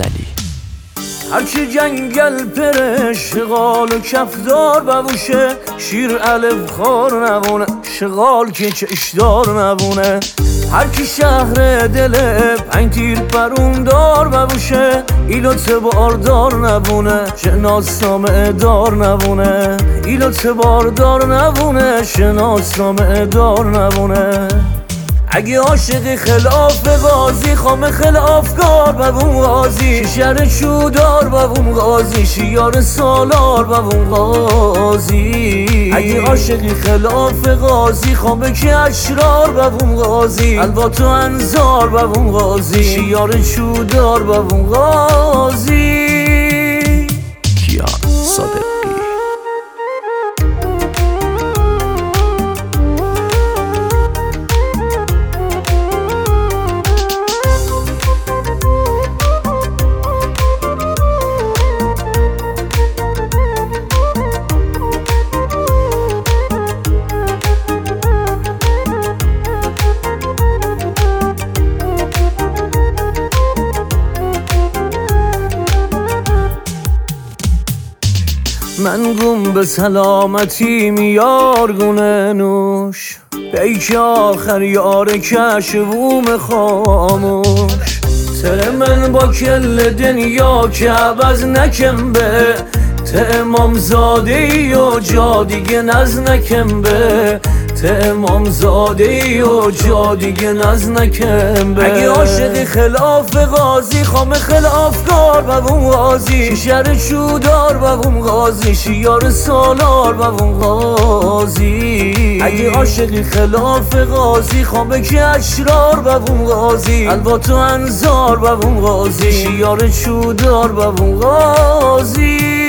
غزلی. هرچی جنگل پر شغال و کفدار ببوشه، شیر الف خار نبونه، شغال که چشدار نبونه. هرکی شهر دل پنج تیر برون دار ببوشه، ایلوت باردار نبونه، شناسنامه دار نبونه. ایلوت باردار نبونه، شناسنامه دار نبونه. اگه عاشق خلاف بازی، خام خلافکار ببون غازی، شیشر چودار ببون غازی، شیار سالار ببون غازی. اگه عاشق خلاف غازی، خام که اشرار ببون غازی، الوات و انزار ببون غازی، شیار چودار ببون غازی. کیان صادقی. من گم به سلامتی میارگونه نوش، پیک آخر یار کشووم خاموش. تر من با کل دنیا که عوض نکم به، ته امام زاده ای و جا دیگه نز نکم به، ته امام زاده ای و جا دیگه نز نکم به. اگه عاشق خلاف غازی، خام خلافکار ببون غازی، شیشر چودار ببون غازی، شیار سالار ببون غازی. اگه عاشق خلاف غازی، خام که اشرار ببون غازی، الوات و انزار ببون غازی، شیار چودار ببون غازی.